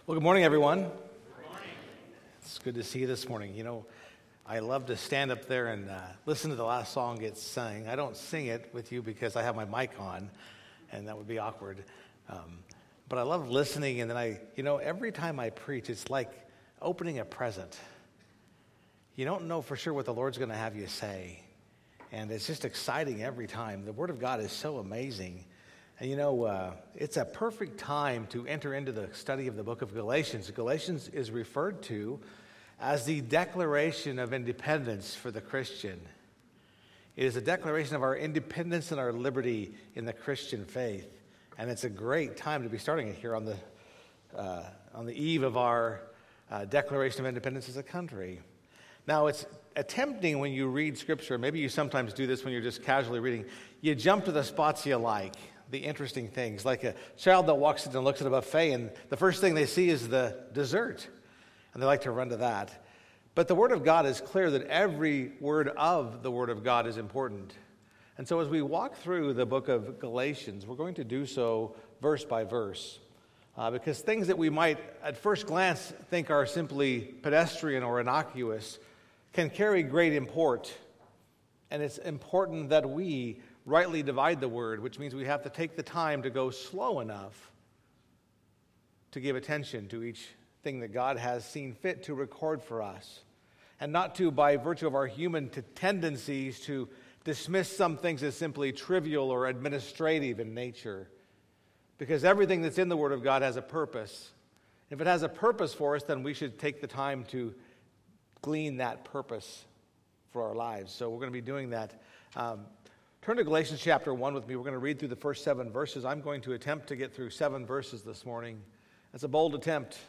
Well, good morning, everyone. Good morning. It's good to see you this morning. You know, I love to stand up there and listen to the last song get sung. I don't sing it with you because I have my mic on, and that would be awkward. But I love listening, and then every time I preach, it's like opening a present. You don't know for sure what the Lord's going to have you say, and it's just exciting every time. The Word of God is so amazing. And it's a perfect time to enter into the study of the book of Galatians. Galatians is referred to as the Declaration of Independence for the Christian. It is a declaration of our independence and our liberty in the Christian faith. And it's a great time to be starting it here on the eve of our Declaration of Independence as a country. Now, it's tempting when you read Scripture, maybe you sometimes do this when you're just casually reading, you jump to the spots you like. The interesting things, like a child that walks in and looks at a buffet, and the first thing they see is the dessert, and they like to run to that. But the Word of God is clear that every word of the Word of God is important. And so as we walk through the book of Galatians, we're going to do so verse by verse, because things that we might at first glance think are simply pedestrian or innocuous can carry great import. And it's important that we rightly divide the word, which means we have to take the time to go slow enough to give attention to each thing that God has seen fit to record for us, and not to, by virtue of our human tendencies, to dismiss some things as simply trivial or administrative in nature, because everything that's in the Word of God has a purpose. If it has a purpose for us, then we should take the time to glean that purpose for our lives. So we're going to be doing that. Turn to Galatians chapter 1 with me. We're going to read through the first 7 verses. I'm going to attempt to get through 7 verses this morning. It's a bold attempt.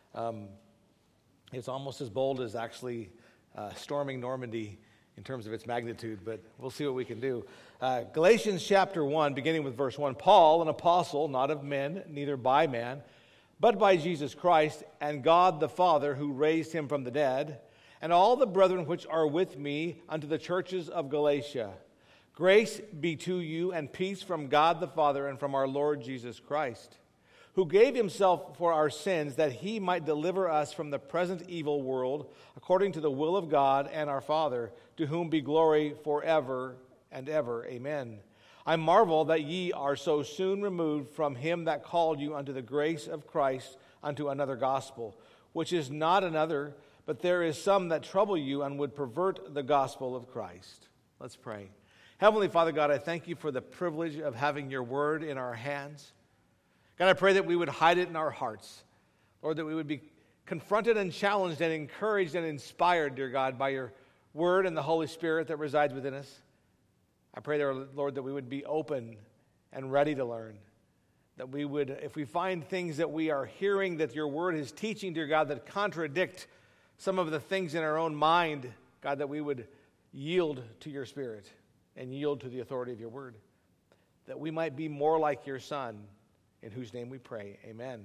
It's almost as bold as actually storming Normandy in terms of its magnitude, but we'll see what we can do. Galatians chapter 1, beginning with verse 1. Paul, an apostle, not of men, neither by man, but by Jesus Christ and God the Father, who raised him from the dead, and all the brethren which are with me unto the churches of Galatia. Grace be to you and peace from God the Father and from our Lord Jesus Christ, who gave himself for our sins that he might deliver us from the present evil world, according to the will of God and our Father, to whom be glory forever and ever. Amen. I marvel that ye are so soon removed from him that called you unto the grace of Christ unto another gospel, which is not another, but there is some that trouble you and would pervert the gospel of Christ. Let's pray. Heavenly Father God, I thank you for the privilege of having your word in our hands. God, I pray that we would hide it in our hearts. Lord, that we would be confronted and challenged and encouraged and inspired, dear God, by your word and the Holy Spirit that resides within us. I pray, Lord, that we would be open and ready to learn. That we would, if we find things that we are hearing that your word is teaching, dear God, that contradict some of the things in our own mind, God, that we would yield to your Spirit and yield to the authority of your word, that we might be more like your Son, in whose name we pray. Amen.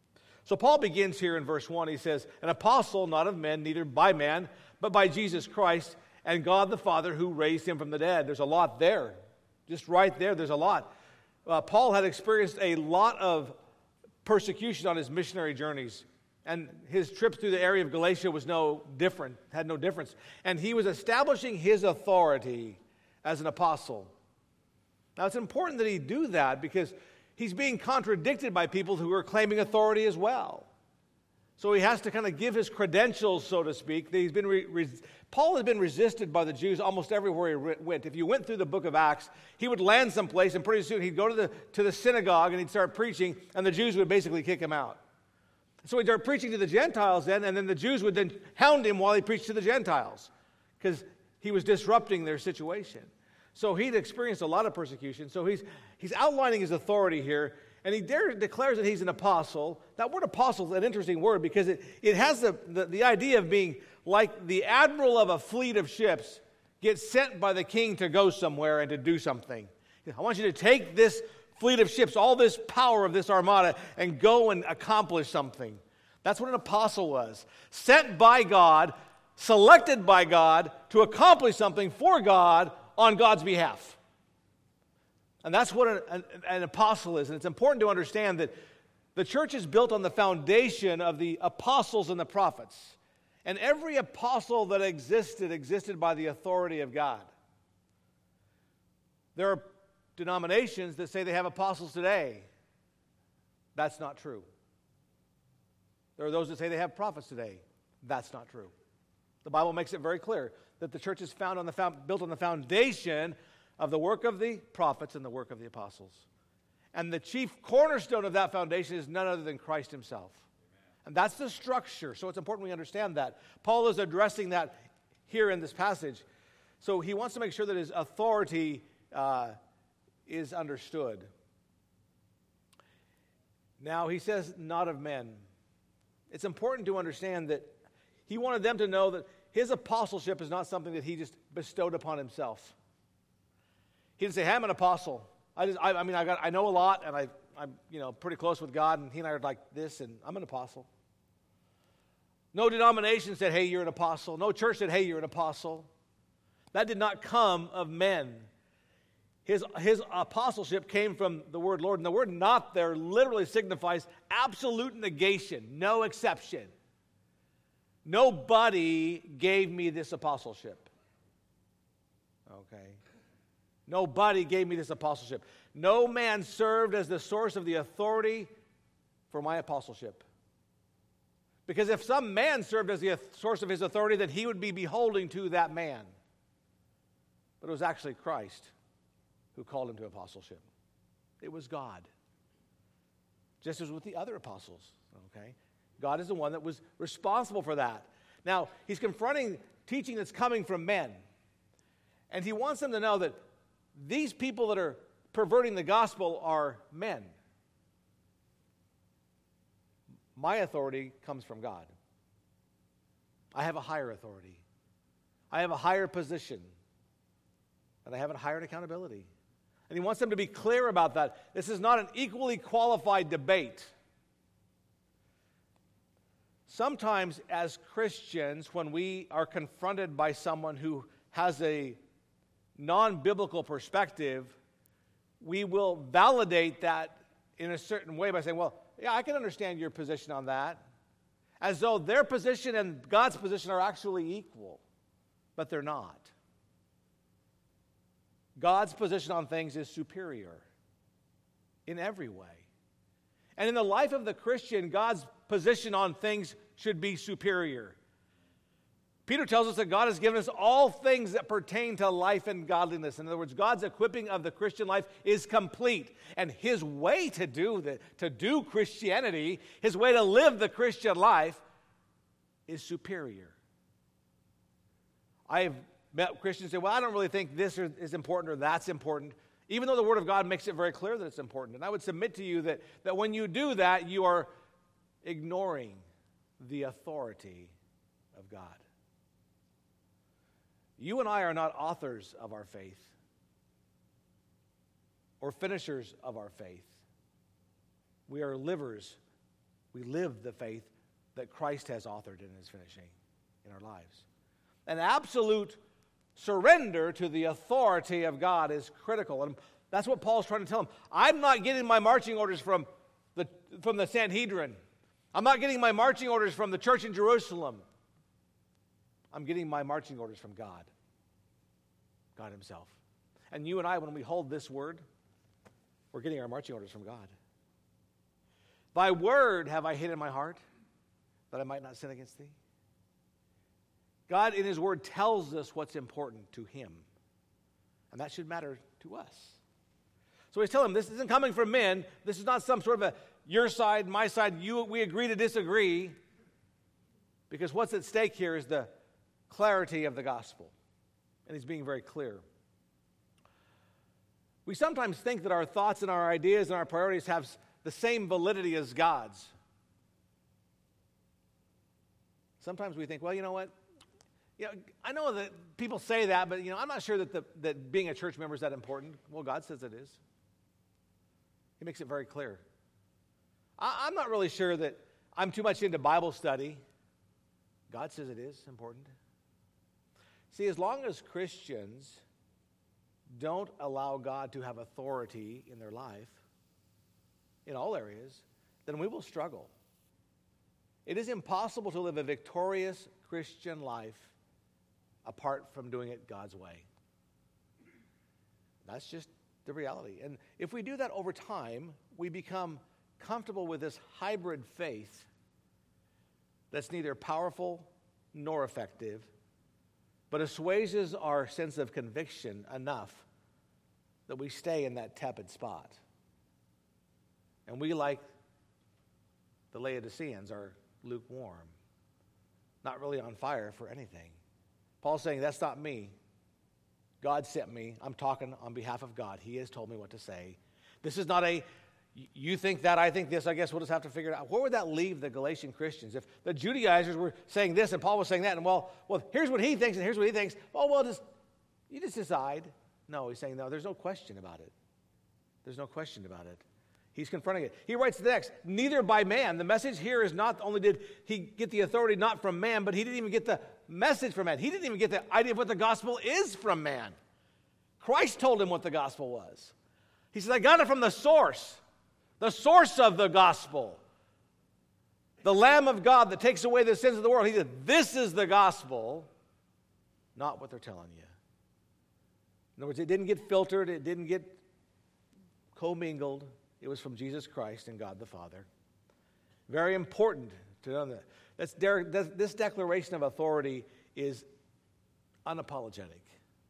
So Paul begins here in verse 1. He says, an apostle, not of men, neither by man, but by Jesus Christ and God the Father, who raised him from the dead. There's a lot there. Just right there, there's a lot. Paul had experienced a lot of persecution on his missionary journeys. And his trip through the area of Galatia was had no difference. And he was establishing his authority as an apostle. Now, it's important that he do that because he's being contradicted by people who are claiming authority as well. So he has to kind of give his credentials, so to speak. Paul has been resisted by the Jews almost everywhere he went. If you went through the book of Acts, he would land someplace, and pretty soon he'd go to the synagogue and he'd start preaching, and the Jews would basically kick him out. So he'd start preaching to the Gentiles then, and then the Jews would then hound him while he preached to the Gentiles because he was disrupting their situation. So he'd experienced a lot of persecution. So he's outlining his authority here, and he declares that he's an apostle. That word apostle is an interesting word because it has the idea of being like the admiral of a fleet of ships gets sent by the king to go somewhere and to do something. I want you to take this fleet of ships, all this power of this armada, and go and accomplish something. That's what an apostle was. Sent by God, selected by God to accomplish something for God on God's behalf. And that's what an apostle is. And it's important to understand that The church is built on the foundation of the apostles and the prophets. And every apostle that existed by the authority of God. There are denominations that say they have apostles today. That's not true. There are those that say they have prophets today. That's not true. The Bible makes it very clear that the church is built on the foundation of the work of the prophets and the work of the apostles. And the chief cornerstone of that foundation is none other than Christ himself. And that's the structure, so it's important we understand that. Paul is addressing that here in this passage. So he wants to make sure that his authority is understood. Now, he says, not of men. It's important to understand that he wanted them to know that his apostleship is not something that he just bestowed upon himself. He didn't say, hey, I'm an apostle. I know a lot, and I'm pretty close with God, and he and I are like this, and I'm an apostle. No denomination said, hey, you're an apostle. No church said, hey, you're an apostle. That did not come of men. His apostleship came from the word Lord, and the word not there literally signifies absolute negation, no exception. Nobody gave me this apostleship. Okay. Nobody gave me this apostleship. No man served as the source of the authority for my apostleship. Because if some man served as the source of his authority, then he would be beholding to that man. But it was actually Christ who called him to apostleship. It was God. Just as with the other apostles, okay? God is the one that was responsible for that. Now, he's confronting teaching that's coming from men. And he wants them to know that these people that are perverting the gospel are men. My authority comes from God. I have a higher authority. I have a higher position. And I have a higher accountability. And he wants them to be clear about that. This is not an equally qualified debate. Sometimes as Christians, when we are confronted by someone who has a non-biblical perspective, we will validate that in a certain way by saying, well, yeah, I can understand your position on that. As though their position and God's position are actually equal. But they're not. God's position on things is superior in every way. And in the life of the Christian, God's position on things should be superior. Peter tells us that God has given us all things that pertain to life and godliness. In other words, God's equipping of the Christian life is complete. And his way to do Christianity, his way to live the Christian life is superior. I've met Christians say, well, I don't really think this is important or that's important, even though the Word of God makes it very clear that it's important. And I would submit to you that when you do that, you are ignoring the authority of God. You and I are not authors of our faith or finishers of our faith. We are livers. We live the faith that Christ has authored and is finishing in our lives. An absolute surrender to the authority of God is critical. And that's what Paul's trying to tell them. I'm not getting my marching orders from the Sanhedrin. I'm not getting my marching orders from the church in Jerusalem. I'm getting my marching orders from God. God himself. And you and I, when we hold this word, we're getting our marching orders from God. Thy word have I hid in my heart, that I might not sin against thee. God in his word tells us what's important to him. And that should matter to us. So he's telling them, this isn't coming from men. This is not some sort of a your side, my side, we agree to disagree. Because what's at stake here is the clarity of the gospel. And he's being very clear. We sometimes think that our thoughts and our ideas and our priorities have the same validity as God's. Sometimes we think, well, you know what? I know that people say that, but I'm not sure that being a church member is that important. Well, God says it is. He makes it very clear. I'm not really sure that I'm too much into Bible study. God says it is important. See, as long as Christians don't allow God to have authority in their life, in all areas, then we will struggle. It is impossible to live a victorious Christian life apart from doing it God's way. That's just the reality. And if we do that over time, we become comfortable with this hybrid faith that's neither powerful nor effective, but assuages our sense of conviction enough that we stay in that tepid spot. And we, like the Laodiceans, are lukewarm, not really on fire for anything. Paul's saying, that's not me. God sent me. I'm talking on behalf of God. He has told me what to say. This is not a, you think that, I think this, I guess we'll just have to figure it out. Where would that leave the Galatian Christians? If the Judaizers were saying this and Paul was saying that, and well, here's what he thinks and here's what he thinks. Oh, well, you just decide. No, he's saying, no, there's no question about it. There's no question about it. He's confronting it. He writes the next, neither by man. The message here is not only did he get the authority not from man, but he didn't even get the message from man. He didn't even get the idea of what the gospel is from man. Christ told him what the gospel was. He said, I got it from the source of the gospel. The Lamb of God that takes away the sins of the world. He said, this is the gospel, not what they're telling you. In other words, it didn't get filtered. It didn't get commingled. It was from Jesus Christ and God the Father. Very important to know that. This declaration of authority is unapologetic.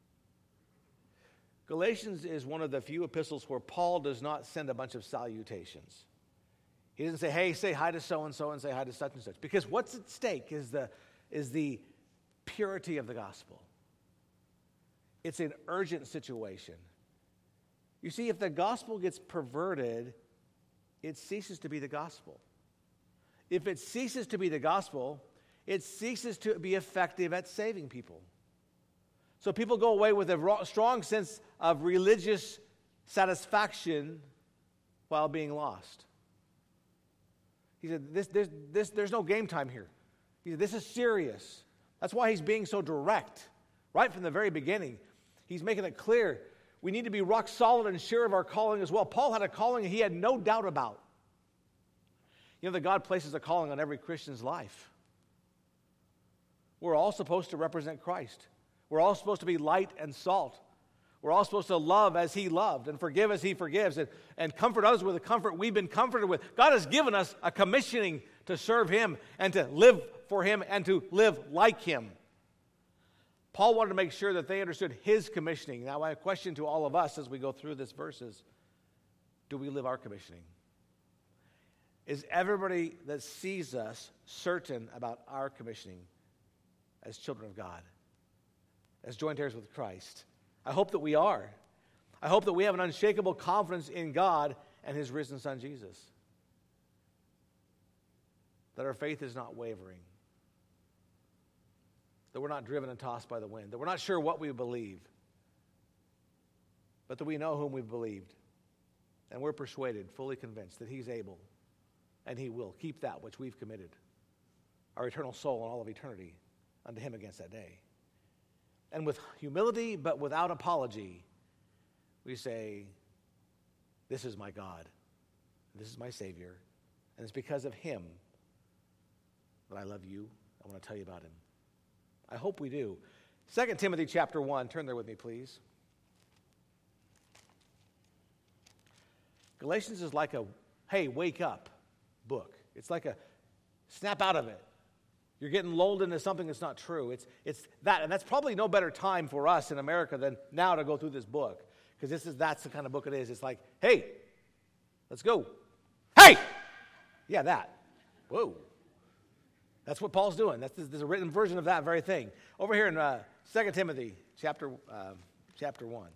Galatians is one of the few epistles where Paul does not send a bunch of salutations. He doesn't say, hey, say hi to so-and-so and say hi to such and such. Because what's at stake is the purity of the gospel. It's an urgent situation. You see, if the gospel gets perverted, it ceases to be the gospel. If it ceases to be the gospel, it ceases to be effective at saving people. So people go away with a strong sense of religious satisfaction while being lost. He said, there's no game time here. He said, this is serious. That's why he's being so direct. Right from the very beginning, he's making it clear we need to be rock solid and sure of our calling as well. Paul had a calling he had no doubt about. You know that God places a calling on every Christian's life. We're all supposed to represent Christ. We're all supposed to be light and salt. We're all supposed to love as he loved and forgive as he forgives and comfort others with the comfort we've been comforted with. God has given us a commissioning to serve him and to live for him and to live like him. Paul wanted to make sure that they understood his commissioning. Now, my question to all of us as we go through this verse is, do we live our commissioning? Is everybody that sees us certain about our commissioning as children of God, as joint heirs with Christ? I hope that we are. I hope that we have an unshakable confidence in God and his risen Son, Jesus. That our faith is not wavering. That we're not driven and tossed by the wind. That we're not sure what we believe. But that we know whom we've believed. And we're persuaded, fully convinced that he's able and he will keep that which we've committed, our eternal soul and all of eternity, unto him against that day. And with humility, but without apology, we say, this is my God. This is my Savior. And it's because of him that I love you. I want to tell you about him. I hope we do. 2 Timothy chapter 1. Turn there with me, please. Galatians is like a, hey, wake up book. It's like a snap out of it. You're getting lulled into something that's not true. It's that, and that's probably no better time for us in America than now to go through this book, because that's the kind of book it is. It's like, hey, let's go. Hey, yeah, that. Whoa, that's what Paul's doing. There's a written version of that very thing over here in 2 Timothy chapter 1.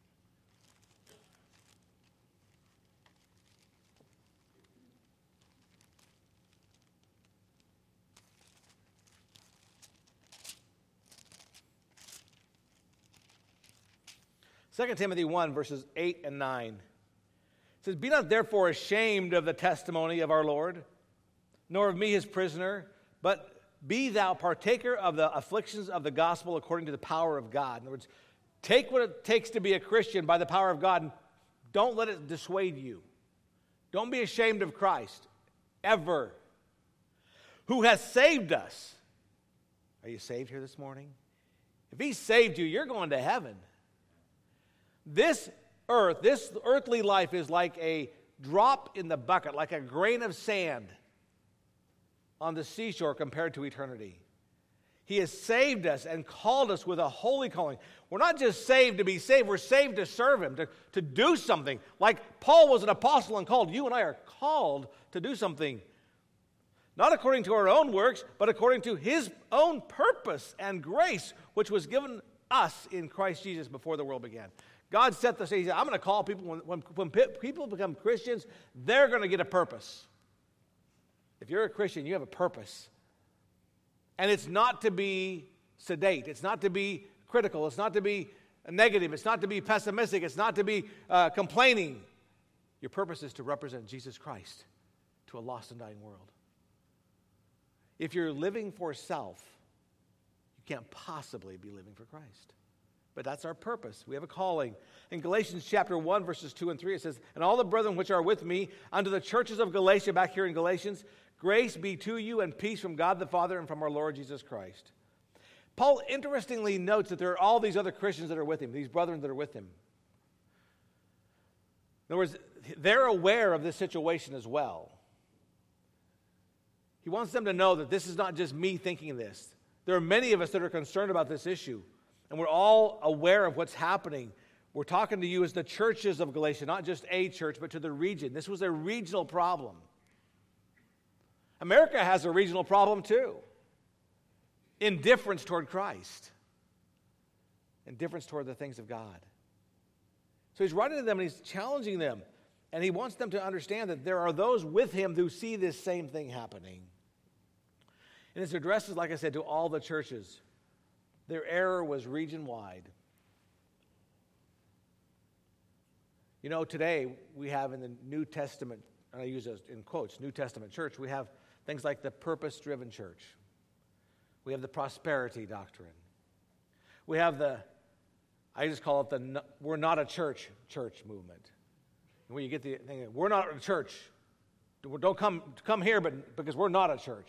2 Timothy 1, verses 8 and 9. It says, be not therefore ashamed of the testimony of our Lord, nor of me his prisoner, but be thou partaker of the afflictions of the gospel according to the power of God. In other words, take what it takes to be a Christian by the power of God, and don't let it dissuade you. Don't be ashamed of Christ. forever, who has saved us. Are you saved here this morning? If he saved you, you're going to heaven. This earth, this earthly life is like a drop in the bucket, like a grain of sand on the seashore compared to eternity. He has saved us and called us with a holy calling. We're not just saved to be saved, we're saved to serve him, to do something. Like Paul was an apostle and called, you and I are called to do something. Not according to our own works, but according to his own purpose and grace, which was given us in Christ Jesus before the world began. God set the stage. He said, I'm going to call people, when people become Christians, they're going to get a purpose. If you're a Christian, you have a purpose. And it's not to be sedate. It's not to be critical. It's not to be negative. It's not to be pessimistic. It's not to be complaining. Your purpose is to represent Jesus Christ to a lost and dying world. If you're living for self, you can't possibly be living for Christ. But that's our purpose. We have a calling. In Galatians chapter 1, verses 2 and 3, it says, and all the brethren which are with me unto the churches of Galatia, back here in Galatians, grace be to you and peace from God the Father and from our Lord Jesus Christ. Paul interestingly notes that there are all these other Christians that are with him, these brethren that are with him. In other words, they're aware of this situation as well. He wants them to know that this is not just me thinking this. There are many of us that are concerned about this issue, and we're all aware of what's happening. We're talking to you as the churches of Galatia, not just a church, but to the region. This was a regional problem. America has a regional problem too. Indifference toward Christ. Indifference toward the things of God. So he's writing to them and he's challenging them. And he wants them to understand that there are those with him who see this same thing happening. And his address is, like I said, to all the churches. Their error was region-wide. You know, today we have in the New Testament, and I use those in quotes, New Testament church, we have things like the purpose-driven church. We have the prosperity doctrine. We have I just call it the we're not a church movement. When you get the thing, we're not a church. Don't come here, but because we're not a church.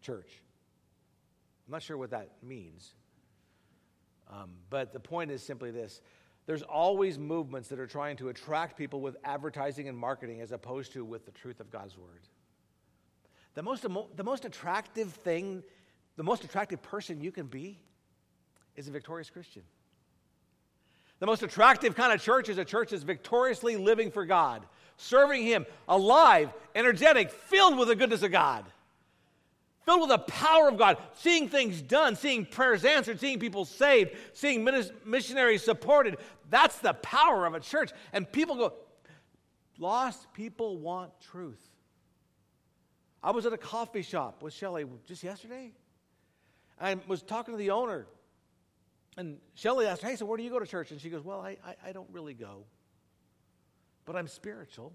I'm not sure what that means. But the point is simply this. There's always movements that are trying to attract people with advertising and marketing as opposed to with the truth of God's word. The most attractive thing, the most attractive person you can be is a victorious Christian. The most attractive kind of church is a church that's victoriously living for God, serving him, alive, energetic, filled with the goodness of God. Filled with the power of God, seeing things done, seeing prayers answered, seeing people saved, seeing missionaries supported. That's the power of a church. And people go, lost people want truth. I was at a coffee shop with Shelley just yesterday. I was talking to the owner. And Shelley asked, hey, so where do you go to church? And she goes, well, I don't really go. But I'm spiritual.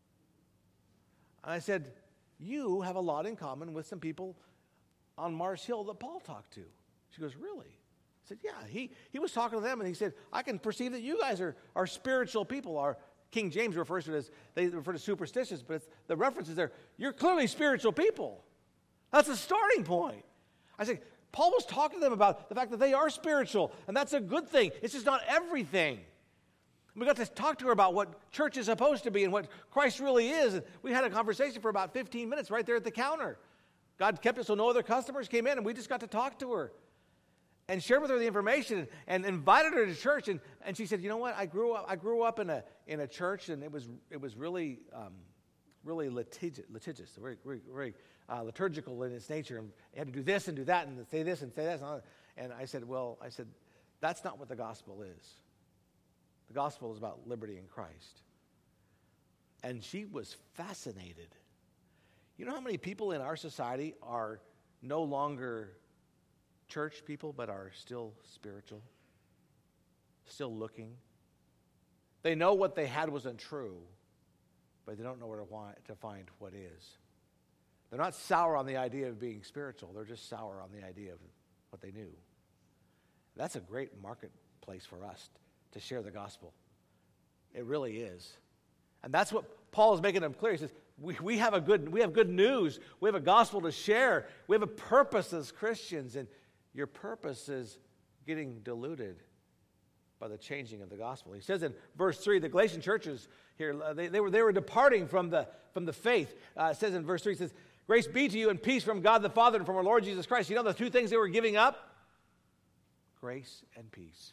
And I said, you have a lot in common with some people on Mars Hill that Paul talked to. She goes, really? I said, yeah. He was talking to them, and he said, I can perceive that you guys are spiritual people. Our King James refers to it as, they refer to superstitious, but the reference is there. You're clearly spiritual people. That's a starting point. I said, Paul was talking to them about the fact that they are spiritual, and that's a good thing. It's just not everything. We got to talk to her about what church is supposed to be and what Christ really is. And we had a conversation for about 15 minutes right there at the counter. God kept it so no other customers came in, and we just got to talk to her and shared with her the information and invited her to church. And she said, you know what? I grew up in a church, and it was really litigious, very liturgical in its nature. And you had to do this and do that and say this and say that. And I said, that's not what the gospel is. The gospel is about liberty in Christ. And she was fascinated. You know how many people in our society are no longer church people, but are still spiritual? Still looking? They know what they had wasn't true, but they don't know where to find what is. They're not sour on the idea of being spiritual. They're just sour on the idea of what they knew. That's a great marketplace for us to share the gospel. It really is. And that's what Paul is making them clear. He says, we have good news. We have a gospel to share. We have a purpose as Christians, and your purpose is getting diluted by the changing of the gospel. He says in verse 3, the Galatian churches here, they were departing from the faith. It says in verse 3, it says, grace be to you and peace from God the Father and from our Lord Jesus Christ. You know the two things they were giving up? Grace and peace.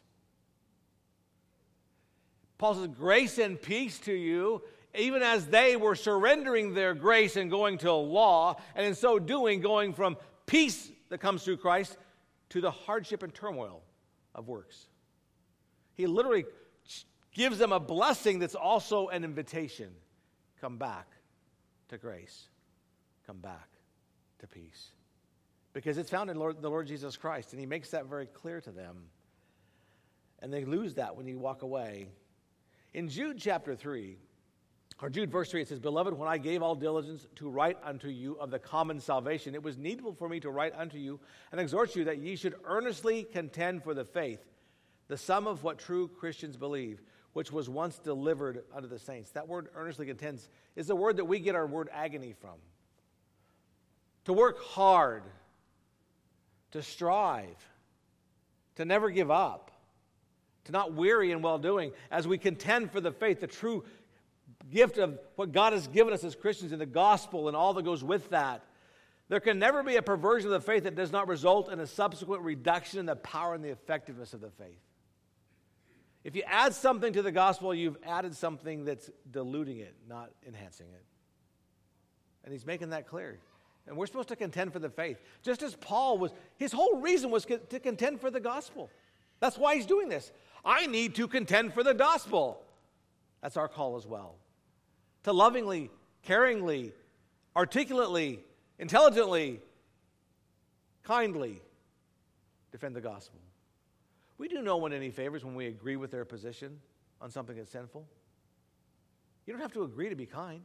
Paul says, grace and peace to you, even as they were surrendering their grace and going to law, and in so doing, going from peace that comes through Christ to the hardship and turmoil of works. He literally gives them a blessing that's also an invitation. Come back to grace. Come back to peace. Because it's found in the Lord Jesus Christ, and he makes that very clear to them. And they lose that when you walk away. In Jude chapter 3, or Jude verse 3, it says, Beloved, when I gave all diligence to write unto you of the common salvation, it was needful for me to write unto you and exhort you that ye should earnestly contend for the faith, the sum of what true Christians believe, which was once delivered unto the saints. That word earnestly contends is the word that we get our word agony from. To work hard, to strive, to never give up, to not weary in well-doing, as we contend for the faith, the true gift of what God has given us as Christians in the gospel and all that goes with that. There can never be a perversion of the faith that does not result in a subsequent reduction in the power and the effectiveness of the faith. If you add something to the gospel, you've added something that's diluting it, not enhancing it. And he's making that clear. And we're supposed to contend for the faith. Just as Paul was, his whole reason was to contend for the gospel. That's why he's doing this. I need to contend for the gospel. That's our call as well. To lovingly, caringly, articulately, intelligently, kindly defend the gospel. We do no one any favors when we agree with their position on something that's sinful. You don't have to agree to be kind.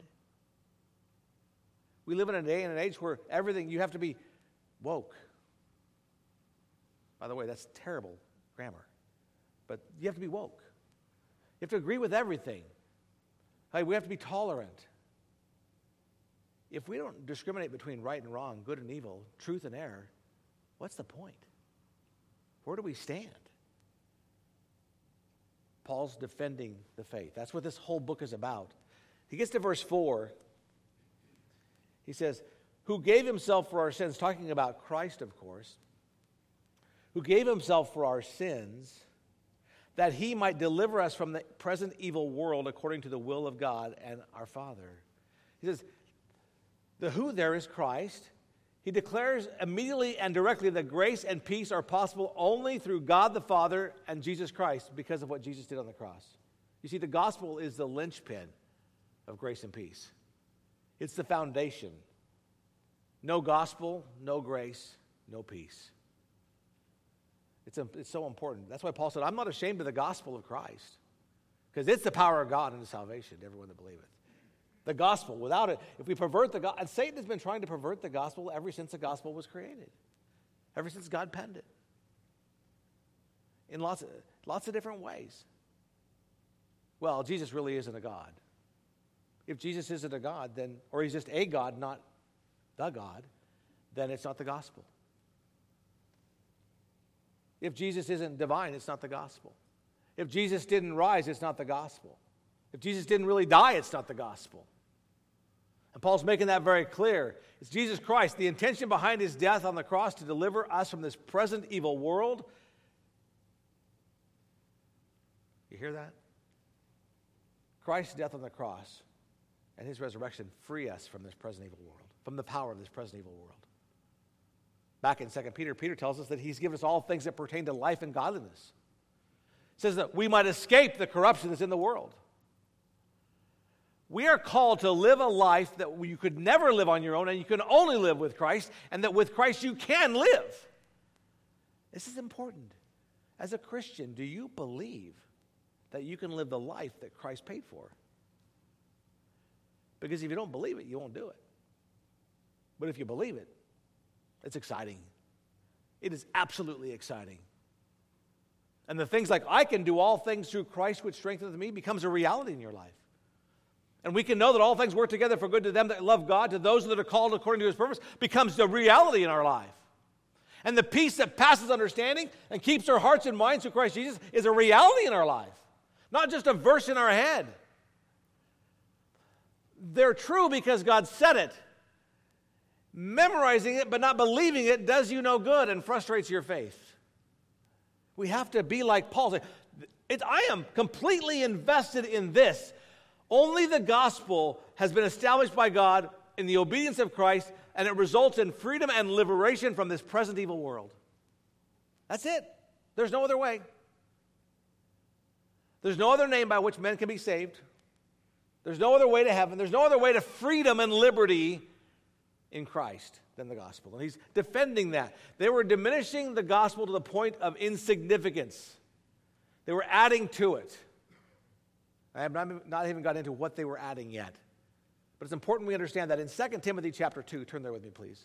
We live in a day and an age where everything, you have to be woke. By the way, that's terrible grammar. But you have to be woke. You have to agree with everything. Hey, we have to be tolerant. If we don't discriminate between right and wrong, good and evil, truth and error, what's the point? Where do we stand? Paul's defending the faith. That's what this whole book is about. He gets to verse 4. He says, who gave himself for our sins, talking about Christ, of course, who gave himself for our sins, that he might deliver us from the present evil world according to the will of God and our Father. He says, the who there is Christ. He declares immediately and directly that grace and peace are possible only through God the Father and Jesus Christ because of what Jesus did on the cross. You see, the gospel is the linchpin of grace and peace. It's the foundation. No gospel, no grace, no peace. It's so important. That's why Paul said, I'm not ashamed of the gospel of Christ, because it's the power of God unto salvation to everyone that believeth. The gospel, without it, if we pervert the gospel, and Satan has been trying to pervert the gospel ever since the gospel was created, ever since God penned it, in lots of different ways. Well, Jesus really isn't a God. If Jesus isn't a God, then, or he's just a God, not the God, then it's not the gospel. If Jesus isn't divine, it's not the gospel. If Jesus didn't rise, it's not the gospel. If Jesus didn't really die, it's not the gospel. And Paul's making that very clear. It's Jesus Christ, the intention behind his death on the cross to deliver us from this present evil world. You hear that? Christ's death on the cross and his resurrection free us from this present evil world, from the power of this present evil world. Back in 2 Peter, Peter tells us that he's given us all things that pertain to life and godliness. It says that we might escape the corruption that's in the world. We are called to live a life that you could never live on your own, and you can only live with Christ, and that with Christ you can live. This is important. As a Christian, do you believe that you can live the life that Christ paid for? Because if you don't believe it, you won't do it. But if you believe it, it's exciting. It is absolutely exciting. And the things like, I can do all things through Christ which strengtheneth me, becomes a reality in your life. And we can know that all things work together for good to them that love God, to those that are called according to his purpose, becomes the reality in our life. And the peace that passes understanding and keeps our hearts and minds through Christ Jesus is a reality in our life, not just a verse in our head. They're true because God said it. Memorizing it but not believing it does you no good and frustrates your faith. We have to be like Paul. I am completely invested in this. Only the gospel has been established by God in the obedience of Christ, and it results in freedom and liberation from this present evil world. That's it. There's no other way. There's no other name by which men can be saved. There's no other way to heaven. There's no other way to freedom and liberty in Christ than the gospel. And he's defending that. They were diminishing the gospel to the point of insignificance. They were adding to it. I have not even got into what they were adding yet. But it's important we understand that in 2 Timothy chapter 2, turn there with me, please.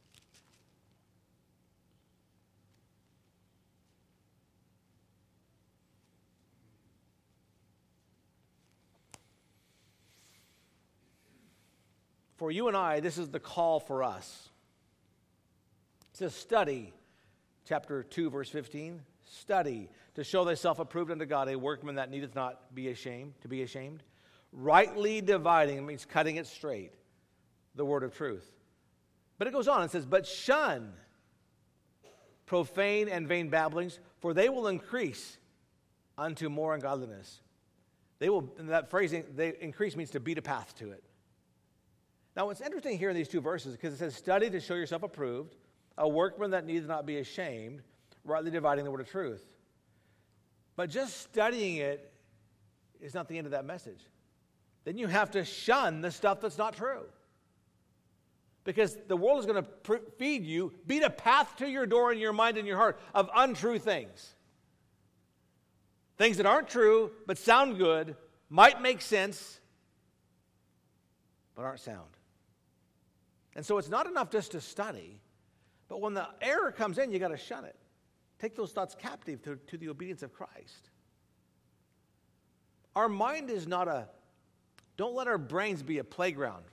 For you and I, this is the call for us. It says, study, chapter 2, verse 15. Study to show thyself approved unto God, a workman that needeth not be ashamed, to be ashamed. Rightly dividing means cutting it straight, the word of truth. But it goes on and says, but shun profane and vain babblings, for they will increase unto more ungodliness. They will, and that phrasing, they increase means to beat a path to it. Now, what's interesting here in these two verses, because it says, study to show yourself approved, a workman that needs not be ashamed, rightly dividing the word of truth. But just studying it is not the end of that message. Then you have to shun the stuff that's not true. Because the world is going to feed you, beat a path to your door in your mind and your heart of untrue things. Things that aren't true, but sound good, might make sense, but aren't sound. And so it's not enough just to study, but when the error comes in, you got to shun it. Take those thoughts captive to the obedience of Christ. Our mind is not don't let our brains be a playground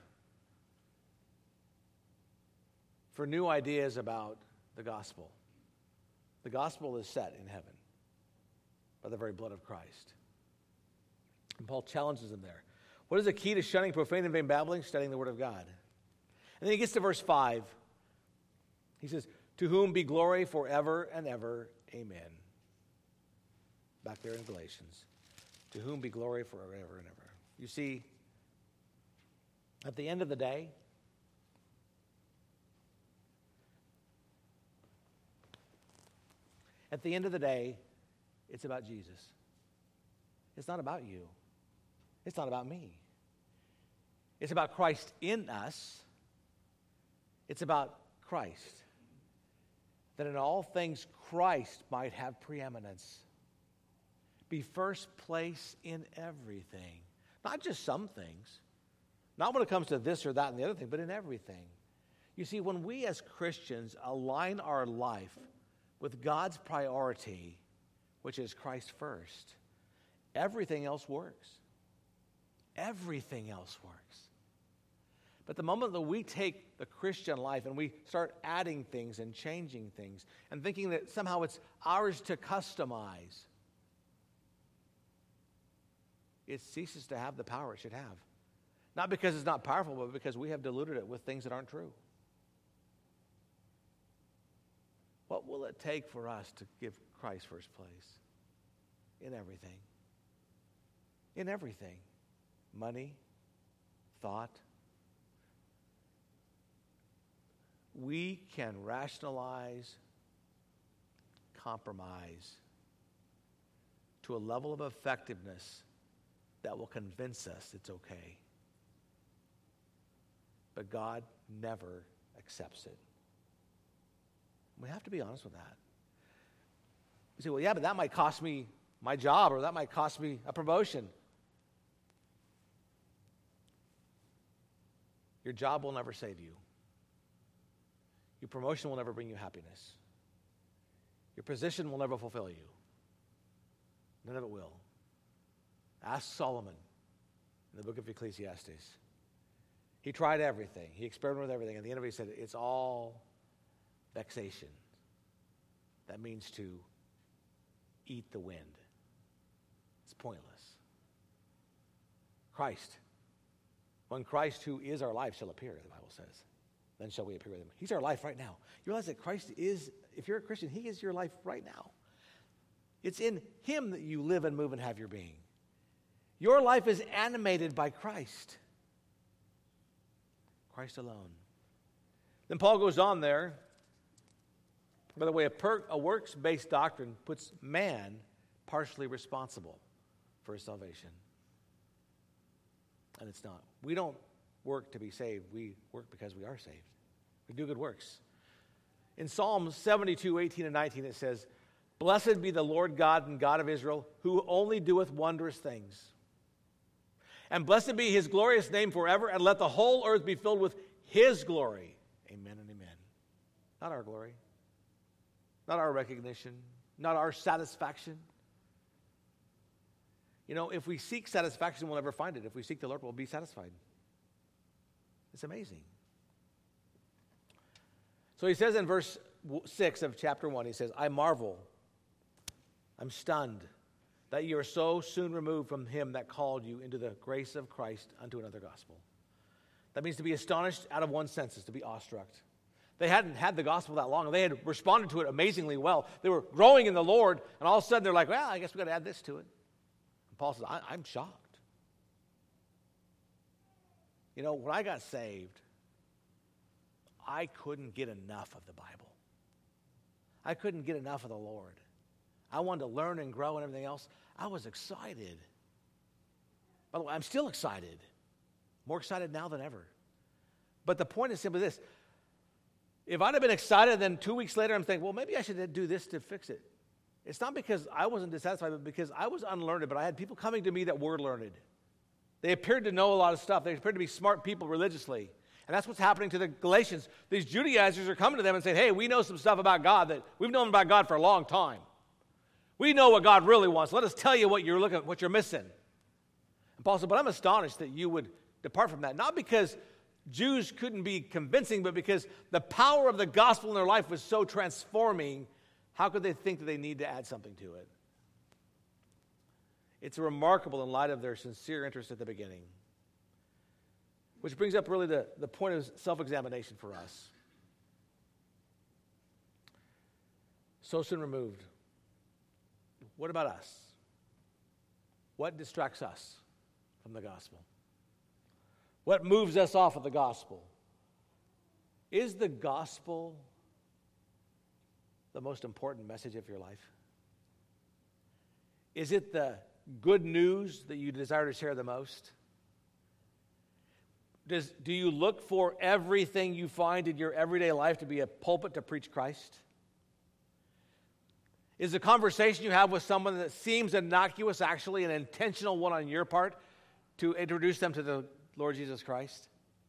for new ideas about the gospel. The gospel is set in heaven by the very blood of Christ. And Paul challenges them there. What is the key to shunning profane and vain babbling? Studying the word of God. And then he gets to verse 5. He says, to whom be glory forever and ever. Amen. Back there in Galatians. To whom be glory forever and ever. You see, at the end of the day, it's about Jesus. It's not about you. It's not about me. It's about Christ in us. It's about Christ. That in all things Christ might have preeminence. Be first place in everything. Not just some things. Not when it comes to this or that and the other thing, but in everything. You see, when we as Christians align our life with God's priority, which is Christ first, everything else works. Everything else works. But the moment that we take the Christian life and we start adding things and changing things and thinking that somehow it's ours to customize, it ceases to have the power it should have. Not because it's not powerful, but because we have diluted it with things that aren't true. What will it take for us to give Christ first place? In everything. In everything. Money, thought. We can rationalize, compromise to a level of effectiveness that will convince us it's okay. But God never accepts it. We have to be honest with that. You say, well, yeah, but that might cost me my job, or that might cost me a promotion. Your job will never save you. Your promotion will never bring you happiness. Your position will never fulfill you. None of it will. Ask Solomon. in the book of Ecclesiastes. He tried everything. He experimented with everything. At the end of it, he said, it's all vexation. That means to eat the wind. It's pointless. Christ. When Christ, who is our life, shall appear, the Bible says, then shall we appear with him. He's our life right now. You realize that Christ is, if you're a Christian, he is your life right now. It's in him that you live and move and have your being. Your life is animated by Christ. Christ alone. Then Paul goes on there. By the way, a works-based doctrine puts man partially responsible for his salvation. And it's not. We don't work to be saved. We work because we are saved. We do good works. In Psalm 72, 18 and 19, it says, Blessed be the Lord God and God of Israel, who only doeth wondrous things. And blessed be his glorious name forever, and let the whole earth be filled with his glory. Amen and amen. Not our glory. Not our recognition. Not our satisfaction. You know, if we seek satisfaction, we'll never find it. If we seek the Lord, we'll be satisfied. It's amazing. So he says in verse 6 of chapter 1, he says, I marvel, I'm stunned, that you are so soon removed from him that called you into the grace of Christ unto another gospel. That means to be astonished out of one's senses, to be awestruck. They hadn't had the gospel that long, and they had responded to it amazingly well. They were growing in the Lord, and all of a sudden they're like, well, I guess we've got to add this to it. And Paul says, I'm shocked. You know, when I got saved, I couldn't get enough of the Bible. I couldn't get enough of the Lord. I wanted to learn and grow and everything else. I was excited. By the way, I'm still excited. More excited now than ever. But the point is simply this. If I'd have been excited, then 2 weeks later I'm thinking, well, maybe I should do this to fix it. It's not because I wasn't dissatisfied, but because I was unlearned, but I had people coming to me that were learned. They appeared to know a lot of stuff. They appeared to be smart people religiously. And that's what's happening to the Galatians. These Judaizers are coming to them and saying, hey, we know some stuff about God that we've known about God for a long time. We know what God really wants. Let us tell you what you're missing. And Paul said, but I'm astonished that you would depart from that. Not because Jews couldn't be convincing, but because the power of the gospel in their life was so transforming, how could they think that they need to add something to it? It's remarkable in light of their sincere interest at the beginning. Which brings up really the point of self-examination for us. So soon removed. What about us? What distracts us from the gospel? What moves us off of the gospel? Is the gospel the most important message of your life? Is it the good news that you desire to share the most? Do you look for everything you find in your everyday life to be a pulpit to preach Christ? Is the conversation you have with someone that seems innocuous actually an intentional one on your part to introduce them to the Lord Jesus Christ?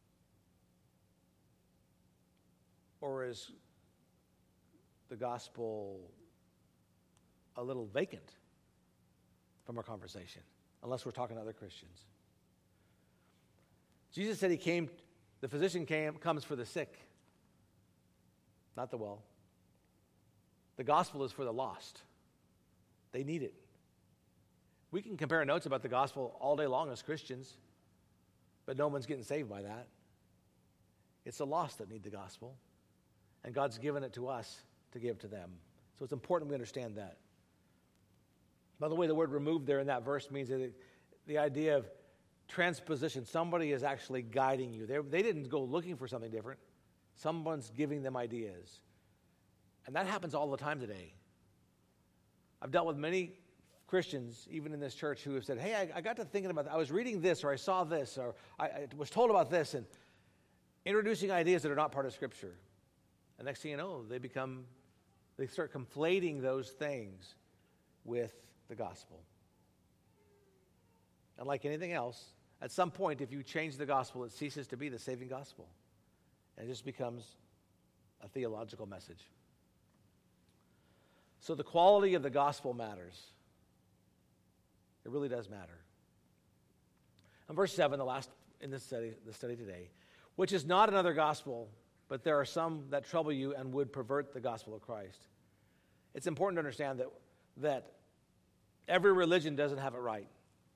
Or is the gospel a little vacant from our conversation, unless we're talking to other Christians? Jesus said the physician comes for the sick, not the well. The gospel is for the lost. They need it. We can compare notes about the gospel all day long as Christians, but no one's getting saved by that. It's the lost that need the gospel, and God's given it to us to give to them. So it's important we understand that. By the way, the word removed there in that verse means that the idea of transposition. Somebody is actually guiding you. They didn't go looking for something different. Someone's giving them ideas. And that happens all the time today. I've dealt with many Christians, even in this church, who have said, hey, I got to thinking about that. I was reading this, or I saw this, or I was told about this, and introducing ideas that are not part of Scripture. And next thing you know, they start conflating those things with the gospel. And like anything else, at some point, if you change the gospel, it ceases to be the saving gospel. And it just becomes a theological message. So the quality of the gospel matters. It really does matter. And verse 7, the last in the study today, which is not another gospel, but there are some that trouble you and would pervert the gospel of Christ. It's important to understand that every religion doesn't have it right.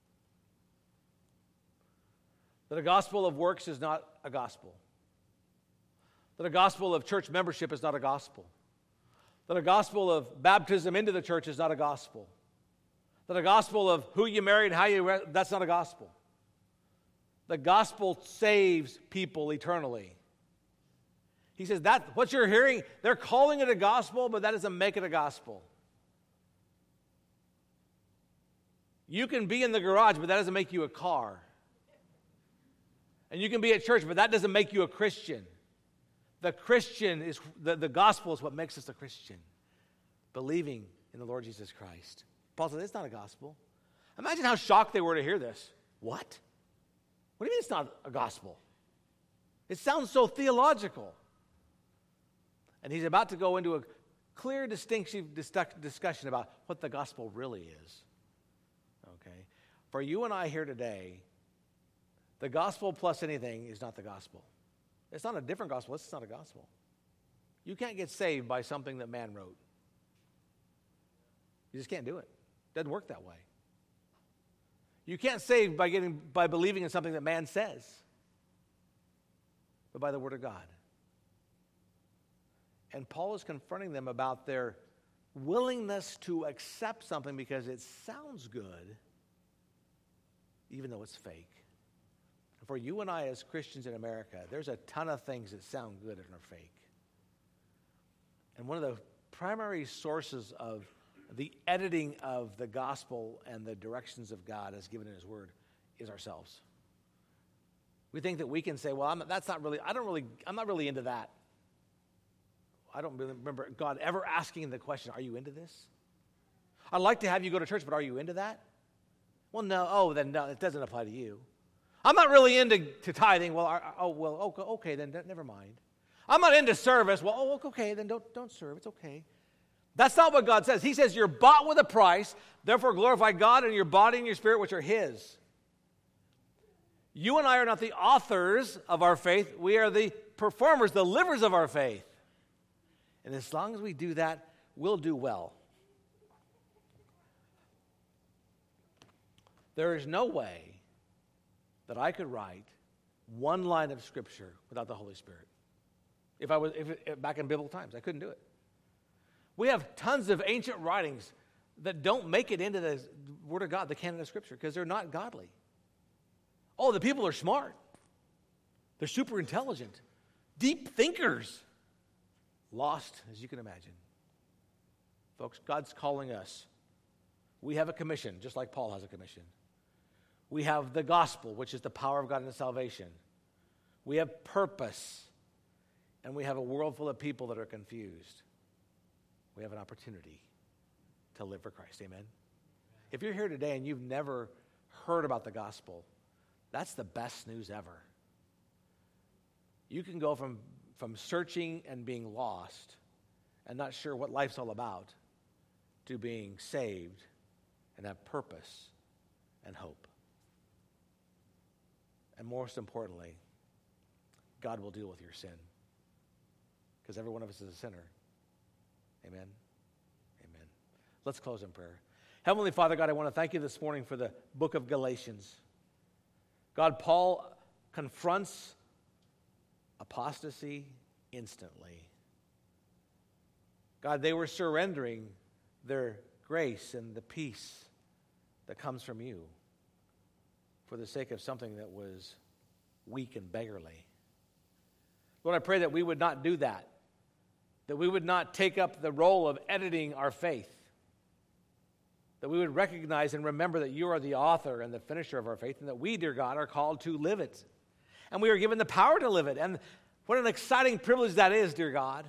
That a gospel of works is not a gospel. That a gospel of church membership is not a gospel. That a gospel of baptism into the church is not a gospel. That a gospel of who you marry and how you that's not a gospel. The gospel saves people eternally. He says that what you're hearing, they're calling it a gospel, but that doesn't make it a gospel. You can be in the garage, but that doesn't make you a car. And you can be at church, but that doesn't make you a Christian. The Christian is, the gospel is what makes us a Christian. Believing in the Lord Jesus Christ. Paul says, it's not a gospel. Imagine how shocked they were to hear this. What? What do you mean it's not a gospel? It sounds so theological. And he's about to go into a clear, distinctive discussion about what the gospel really is. Okay? For you and I here today, the gospel plus anything is not the gospel. It's not a different gospel. It's not a gospel. You can't get saved by something that man wrote. You just can't do it. It doesn't work that way. You can't save by believing in something that man says, but by the word of God. And Paul is confronting them about their willingness to accept something because it sounds good, even though it's fake. For you and I as Christians in America, there's a ton of things that sound good and are fake. And one of the primary sources of the editing of the gospel and the directions of God as given in his word is ourselves. We think that we can say, well, I'm not really into that. I don't really remember God ever asking the question, are you into this? I'd like to have you go to church, but are you into that? Well, no. Then no, it doesn't apply to you. I'm not really into tithing. Well, okay, then never mind. I'm not into service. Well, okay, then don't serve. It's okay. That's not what God says. He says you're bought with a price, therefore glorify God in your body and your spirit, which are his. You and I are not the authors of our faith. We are the performers, the livers of our faith. And as long as we do that, we'll do well. There is no way that I could write one line of Scripture without the Holy Spirit. Back in biblical times, I couldn't do it. We have tons of ancient writings that don't make it into the Word of God, the canon of Scripture, because they're not godly. Oh, the people are smart. They're super intelligent. Deep thinkers. Lost, as you can imagine. Folks, God's calling us. We have a commission, just like Paul has a commission. We have the gospel, which is the power of God into salvation. We have purpose. And we have a world full of people that are confused. We have an opportunity to live for Christ. Amen? If you're here today and you've never heard about the gospel, that's the best news ever. You can go from searching and being lost and not sure what life's all about to being saved and have purpose and hope. And most importantly, God will deal with your sin. Because every one of us is a sinner. Amen? Amen. Let's close in prayer. Heavenly Father, God, I want to thank you this morning for the book of Galatians. God, Paul confronts apostasy instantly. God, they were surrendering their grace and the peace that comes from you for the sake of something that was weak and beggarly. Lord, I pray that we would not do that we would not take up the role of editing our faith, that we would recognize and remember that you are the author and the finisher of our faith, and that we, dear God, are called to live it. And we are given the power to live it. And what an exciting privilege that is, dear God.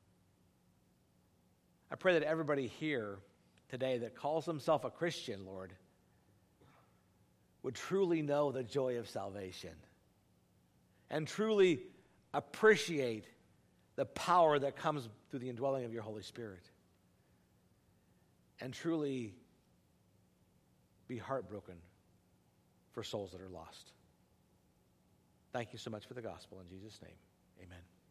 I pray that everybody here today that calls himself a Christian, Lord, would truly know the joy of salvation and truly appreciate the power that comes through the indwelling of your Holy Spirit, and truly be heartbroken for souls that are lost. Thank you so much for the gospel. In Jesus' name, amen.